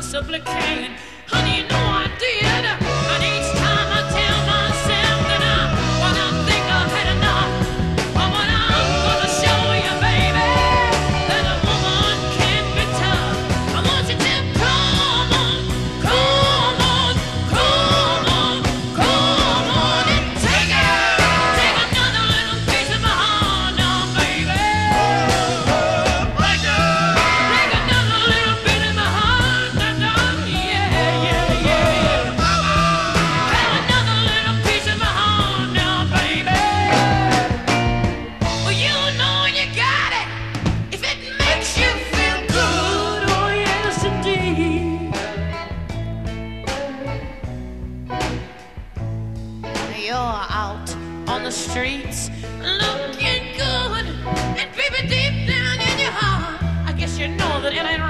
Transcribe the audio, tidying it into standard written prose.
possibly can. Honey, you know I did. And each time I tell myself that when I think I've had enough, but when I'm gonna show you, baby, that a woman can be tough. I want you to come on, come on, come on, come on and take another little piece of my heart now, baby. Take another little bit of my heart now, yeah, yeah, yeah. Have another little piece of my heart now, baby. Well, you know you got it if it makes you feel good. Oh yes, indeed. You're out on the streets looking good, and baby, deep down in your heart, I guess you know that it ain't right.